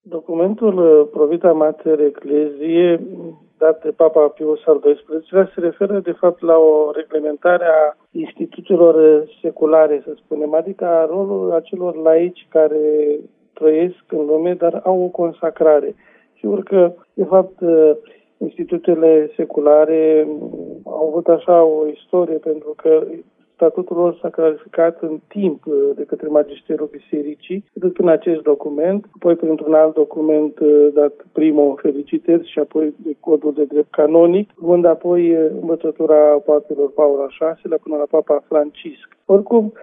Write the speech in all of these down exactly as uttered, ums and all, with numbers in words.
Documentul Provita Mater Ecclesiae, dat de Papa Pius al doisprezecelea, se referă de fapt la o reglementare a instituțiilor seculare, să spunem, adică a rolul acelor laici care trăiesc în lume, dar au o consacrare. Sigur că, de fapt, instituțiile seculare au avut așa o istorie, pentru că statutul lor s-a clarificat în timp de către Magisterul Bisericii, atât în acest document, apoi printr-un alt document dat Primo Felicități și apoi de codul de drept canonic, luând apoi învățătura papilor Paul al șaselea până la Papa Francisc. Oricum,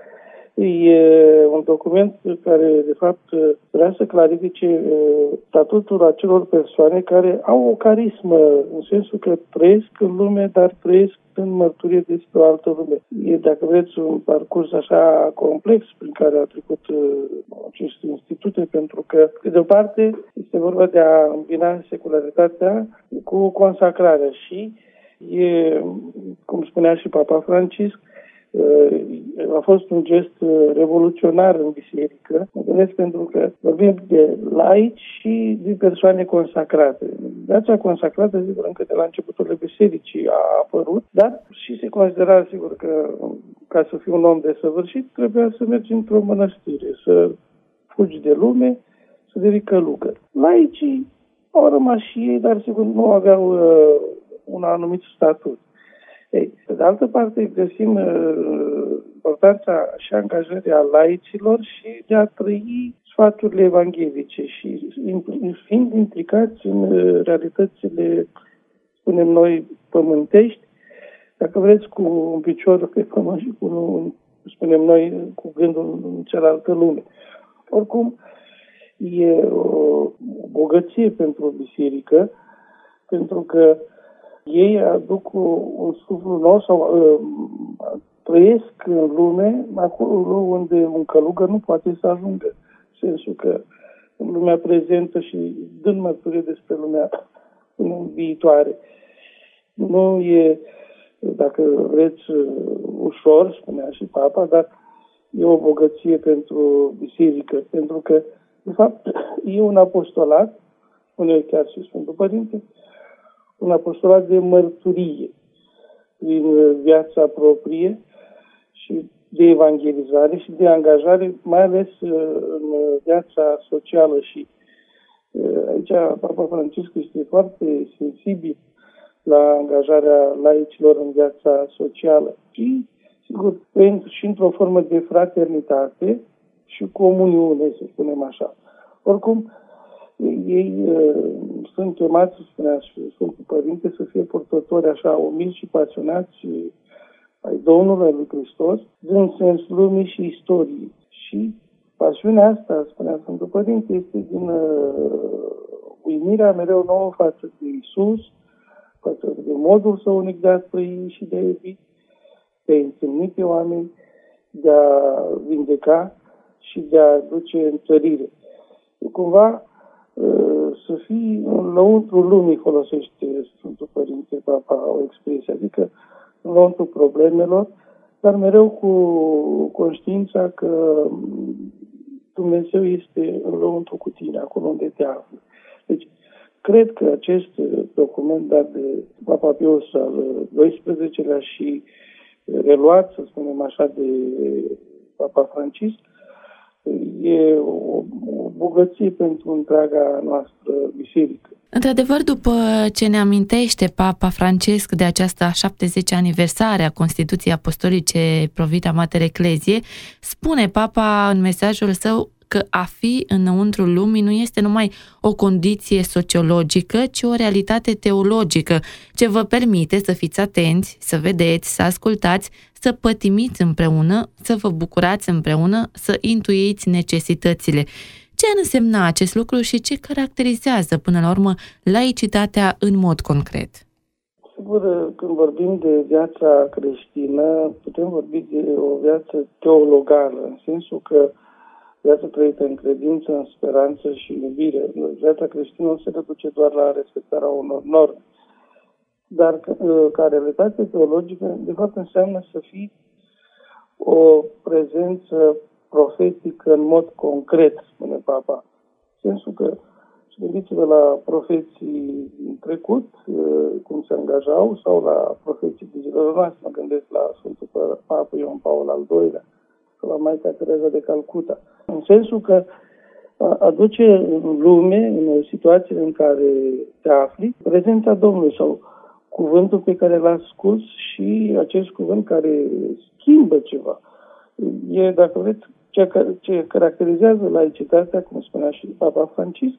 e un document care, de fapt, vrea să clarifice statutul acelor persoane care au o carismă, în sensul că trăiesc în lume, dar trăiesc în mărturie despre o altă lume. E, dacă vreți, un parcurs așa complex prin care a trecut aceste institute, pentru că, de o parte, este vorba de a îmbina secularitatea cu consacrarea și e, cum spunea și Papa Francisc, a fost un gest revoluționar în biserică, mă gândesc, pentru că vorbim de laici și de persoane consacrate. Viața consacrată, sigur, încă de la începutul bisericii a apărut, dar și se considera, sigur, că ca să fii un om desăvârșit, trebuia să mergi într-o mănăstire, să fugi de lume, să devii călugăr. Laicii au rămas și ei, dar sigur nu aveau uh, un anumit statut. Ei, pe de altă parte, găsim uh, importanța și angajarea laicilor și de a trăi sfaturile evanghelice și fiind implicați în uh, realitățile, spunem noi, pământești, dacă vreți, cu un picior pe pământ și cu, un, spunem noi, cu gândul în cealaltă lume. Oricum, e o bogăție pentru biserică, pentru că ei aduc un suflu nou sau uh, trăiesc în lume acolo unde un călugăr nu poate să ajungă. În sensul că în lumea prezentă și dând mărturie despre lumea viitoare. Nu e, dacă vreți, ușor, spunea și Papa, dar e o bogăție pentru biserică, pentru că, de fapt, e un apostolat, spune chiar și Sfântul Părinte, un apostolat de mărturie prin viața proprie și de evangelizare și de angajare, mai ales în viața socială. Și aici Papa Francisc este foarte sensibil la angajarea laicilor în viața socială. Și, sigur, și într-o formă de fraternitate și comuniune, să spunem așa. Oricum, ei uh, sunt chemați, spunea și Sfântul Părinte, să fie purtători așa umili și pasionați ai Domnului, lui Hristos, din sens lumii și istoriei. Și pasiunea asta, spunea Sfântul Părinte, este din uh, uimirea mereu nouă față de Iisus, față de modul său unic de a trăi și de a iubi, de a întâlni pe oameni, de a vindeca și de a duce întărire. Cumva, să fii în lăuntru lumii, folosește Sfântul Părinte Papa o expresie, adică în lăuntru problemelor, dar mereu cu conștiința că Dumnezeu este în lăuntru cu tine, acolo unde te afli. Deci, cred că acest document dat de Papa Pius al doisprezecelea și reluat, să spunem așa, de Papa Francisc, e o, o bogăție pentru întreaga noastră biserică. Într-adevăr, după ce ne amintește Papa Francesc de această a șaptezecea aniversare a Constituției Apostolice Provita Mater Ecclesiae, spune Papa în mesajul său că a fi înăuntrul lumii nu este numai o condiție sociologică, ci o realitate teologică, ce vă permite să fiți atenți, să vedeți, să ascultați, să pătimiți împreună, să vă bucurați împreună, să intuiți necesitățile. Ce ar însemna acest lucru și ce caracterizează, până la urmă, laicitatea în mod concret? Sigur, când vorbim de viața creștină, putem vorbi de o viață teologală, în sensul că viața trăită în credință, în speranță și în iubire. Viața creștină nu se reduce doar la respectarea unor norme, dar ca realitate teologică, de fapt, înseamnă să fii o prezență profetică în mod concret, spune Papa. În sensul că Gândiți-vă la profeții din trecut, cum se angajau, sau la profeții din zilele noastre. Mă gândesc la Sfântul Papa Ioan Paul al doilea, sau la Maica Tereza de Calcuta. În sensul că aduce în lume, în situațiile în care te afli, prezența Domnului sau cuvântul pe care l-a asculți și acest cuvânt care schimbă ceva. E, dacă vreți, ce caracterizează laicitatea, cum spunea și Papa Francisc,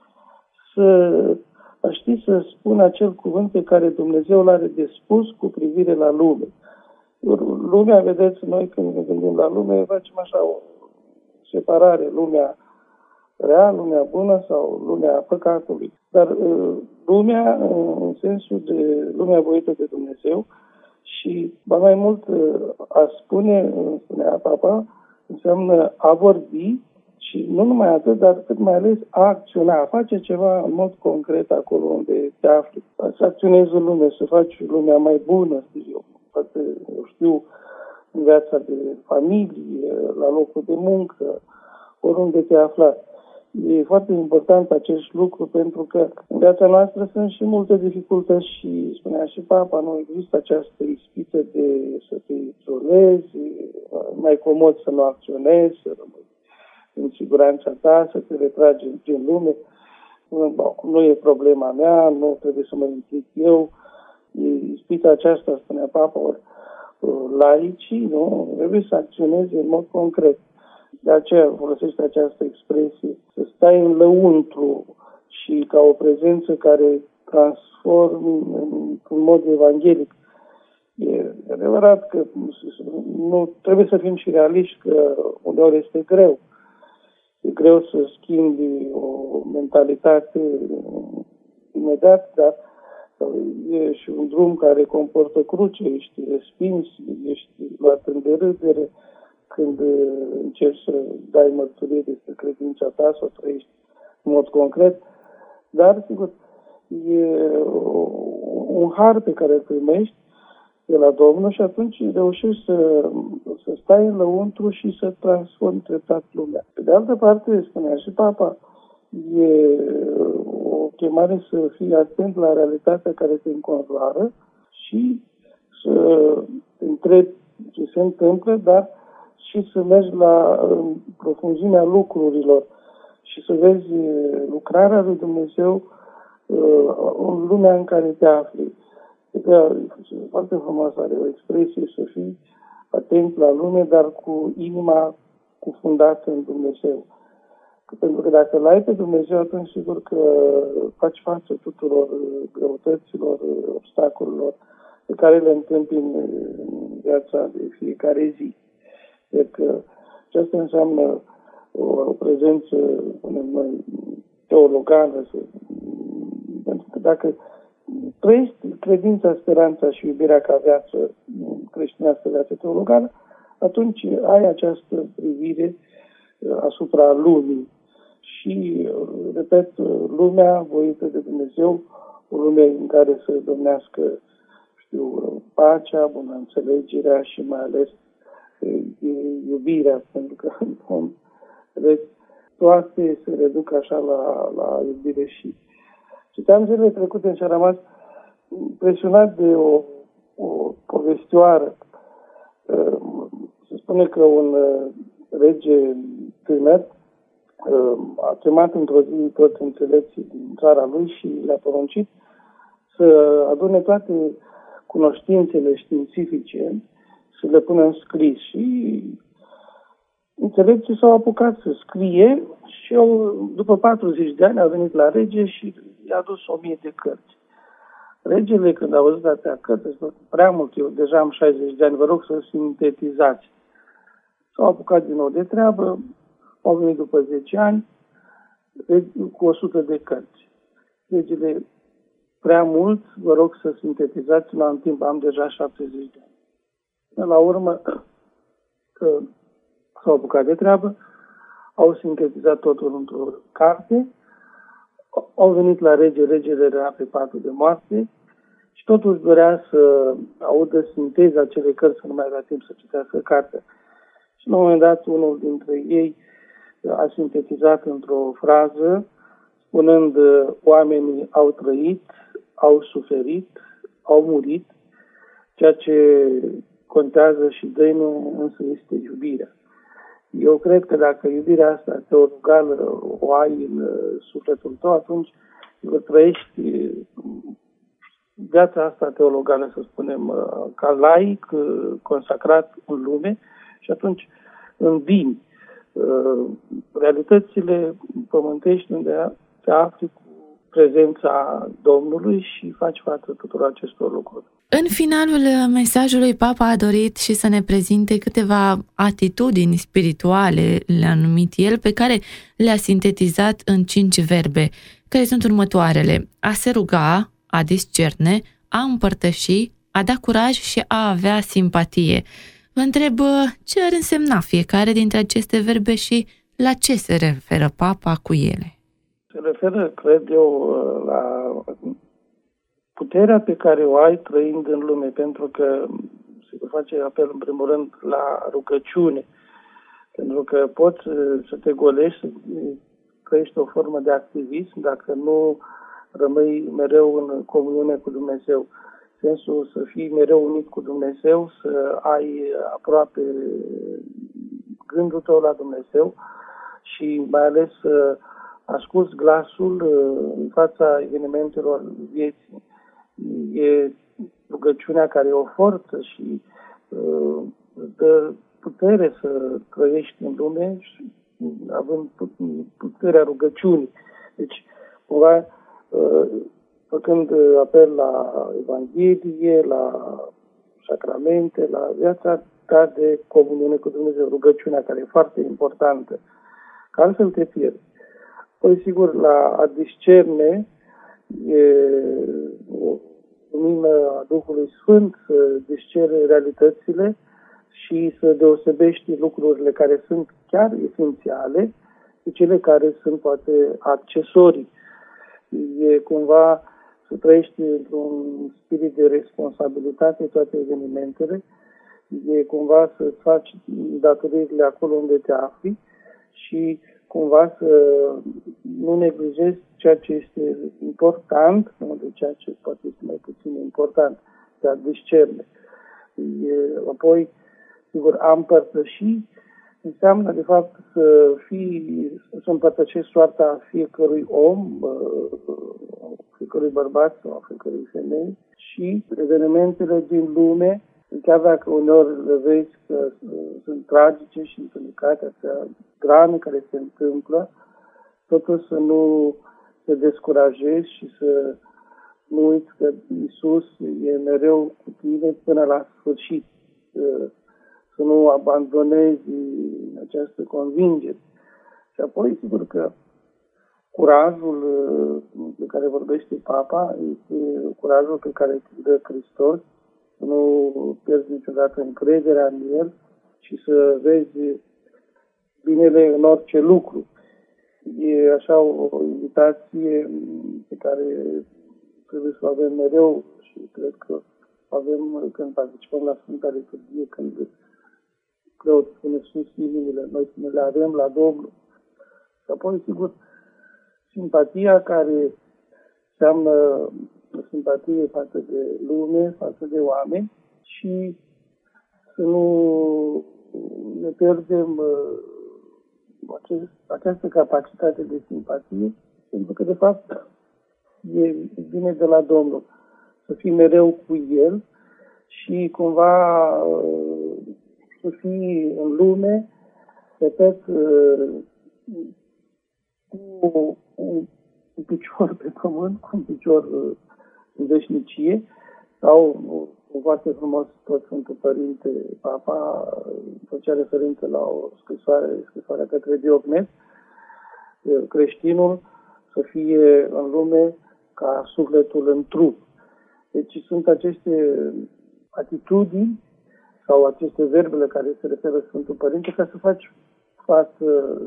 să știi să spună acel cuvânt pe care Dumnezeu l-are de spus cu privire la lume. Lumea, vedeți, noi când ne gândim la lume, facem așa o separare, lumea rea, lumea bună sau lumea păcatului. Dar lumea, în sensul de lumea voită de Dumnezeu, și ba mai mult a spune, spunea Papa, înseamnă a vorbi și nu numai atât, dar cât mai ales a acționa, a face ceva în mod concret acolo unde te afli. Să acționezi în lume, să faci lumea mai bună, știu eu, poate, eu știu, în viața de familie, la locul de muncă, oriunde te afla. E foarte important acest lucru pentru că în viața noastră sunt și multe dificultăți și, spunea și Papa, nu există această ispită de să te izolezi, mai comod să nu acționezi, să rămâi în siguranța ta, să te retragi din lume. Nu e problema mea, nu trebuie să mă implic eu. E ispita aceasta, spunea Papa, ori laicii, nu? Trebuie să acționeze în mod concret. De aceea folosește această expresie, să stai în lăuntru și ca o prezență care transformă într-un mod evanghelic. E adevărat că nu trebuie să fim și realiști că uneori este greu. E greu să schimbi o mentalitate imediat, dar e și un drum care comportă cruce, ești respins, ești luat în derâdere când încerci să dai mărturie despre credința ta, să o trăiești în mod concret. Dar, sigur, e un har pe care îl primești de la Domnul și atunci reușești să, să stai în lăuntru și să transformi treptat lumea. Pe de altă parte, spunea și Papa, e o chemare să fii atent la realitatea care te înconjoară și să te întrebi ce se întâmplă, dar și să mergi la profunzimea lucrurilor și să vezi lucrarea lui Dumnezeu în lumea în care te afli. Adică, foarte frumos are o expresie, să fii atent la lume, dar cu inima cufundată în Dumnezeu. Pentru că dacă l-ai pe Dumnezeu, atunci sigur că faci față tuturor greutăților, obstacolelor pe care le întâmpini în viața de fiecare zi. Deci că aceasta înseamnă o, o prezență, punem noi, teologană. Să, pentru că dacă trăiești credința, speranța și iubirea ca viață creștinească, viață teologană, atunci ai această privire asupra lumii. Și, repet, lumea voită de Dumnezeu, o lume în care să domnească, știu, pacea, bună înțelegerea și mai ales iubirea, pentru că vedeți, toate se reduc așa la, la iubire. Și citeam zilele trecute și am rămas impresionat de o, o povestioară. Se spune că un rege tânăr a chemat într-o zi toți înțelepții din țara lui și le-a poruncit să adune toate cunoștințele științifice, să le pună în scris. Și înțelepții s-au apucat să scrie și au, după patruzeci de ani, a venit la rege și i-a adus o mie de cărți. Regele, când a auzit atâtea cărți, a spus, prea mult, eu deja am șaizeci de ani, vă rog să sintetizați. S-au apucat din nou de treabă, au venit după zece ani cu o sută de cărți. Regele, prea mult, vă rog să sintetizați, la un timp am deja șaptezeci de ani. La urmă, că s-au apucat de treabă, au sintetizat totul într-o carte, au venit la rege, regele era pe patul de moarte și totuși dorea să audă sinteza acelei cărți, să nu mai avea timp să citească cartea. Și la un moment dat, unul dintre ei a sintetizat într-o frază, spunând oamenii au trăit, au suferit, au murit, ceea ce contează și dăinuie însă este iubirea. Eu cred că dacă iubirea asta teologală o ai în sufletul tău, atunci trăiești viața asta teologală, să spunem, ca laic, consacrat în lume, și atunci învini realitățile pământești unde te afli cu prezența Domnului și faci față tuturor acestor lucruri. În finalul mesajului, Papa a dorit și să ne prezinte câteva atitudini spirituale, le-a numit el, pe care le-a sintetizat în cinci verbe, care sunt următoarele: a se ruga, a discerne, a împărtăși, a da curaj și a avea simpatie. Vă întreb ce ar însemna fiecare dintre aceste verbe și la ce se referă Papa cu ele. Se referă, cred eu, la puterea pe care o ai trăind în lume, pentru că se face apel în primul rând la rugăciune, pentru că poți să te golești, să trăiești o formă de activism dacă nu rămâi mereu în comuniune cu Dumnezeu. Sensul să fii mereu unit cu Dumnezeu, să ai aproape gândul tău la Dumnezeu și mai ales să asculți glasul în fața evenimentelor vieții. E rugăciunea care e o forță și uh, dă putere să trăiești în lume, și, având puterea rugăciunii. Deci, cumva, uh, făcând apel la Evanghelie, la sacramente, la viața ta de comuniune cu Dumnezeu, rugăciunea care e foarte importantă, că altfel te pierzi. Păi, sigur, la a discerne e o lumină a Duhului Sfânt, să discerne realitățile și să deosebești lucrurile care sunt chiar esențiale de cele care sunt poate accesorii. E cumva să trăiești într-un spirit de responsabilitate toate evenimentele, e cumva să faci datoririle acolo unde te afli și cumva să nu neglijezi ceea ce este important, nu de ceea ce poate este mai puțin important, de a discerne. E, apoi, sigur, a împărtăși înseamnă, de fapt, să fii, să împărtășești soarta fiecărui om, fiecărui bărbat sau fiecărui femei și evenimentele din lume, chiar dacă uneori le vezi că sunt tragice și întunecate, astea drame care se întâmplă, totuși să nu te descurajezi și să nu uiți că Iisus e mereu cu tine până la sfârșit. Să nu abandonezi această convingere. Și apoi, sigur că curajul de care vorbește Papa este curajul pe care îl dă Hristos, să nu pierzi niciodată încrederea în El și să vezi binele în orice lucru. E așa o invitație pe care trebuie să o avem mereu și cred că avem când participăm la Sfânta Liturghie, când preotul spune sus inimile, noi să ne le avem la Domnul. Și apoi, sigur, simpatia care înseamnă simpatie față de lume, față de oameni și să nu ne pierdem uh, acest, această capacitate de simpatie, pentru că, de fapt, e bine de la Domnul să fii mereu cu El și cumva uh, să fii în lume, repet, uh, cu un, un picior pe pământ, cu un picior uh, în veșnicie, sau uh, foarte frumos tot Sfântul Părinte Papa făcea referință la o scrisoare, scrisoarea către Diocnet, uh, creștinul să fie în lume ca sufletul în trup. Deci sunt aceste atitudini sau aceste verbele care se referă Sfântul Părinte ca să faci față,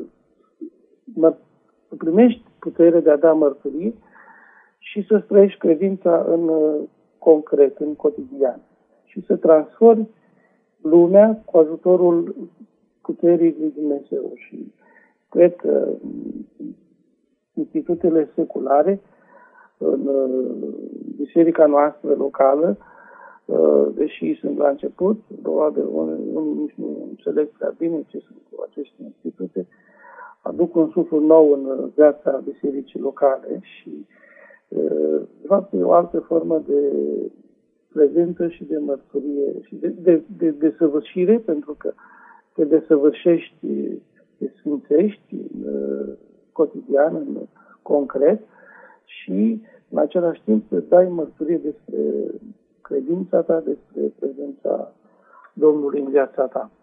să primești putere de a da mărturie și să trăiești credința în concret, în cotidian și să transformi lumea cu ajutorul puterii lui Dumnezeu. Și cred că institutele seculare, în biserica noastră locală, deși sunt la început, probabil unii nici nu înțeleg prea bine ce sunt aceste institute, aduc un suflu nou în viața bisericii locale și, de fapt, e o altă formă de prezență și de mărturie și de, de, de desăvârșire, pentru că te desăvârșești, te sfințești în cotidian, în concret și, în același timp, îți dai mărturie despre credința ta, despre prezența Domnului în viața ta.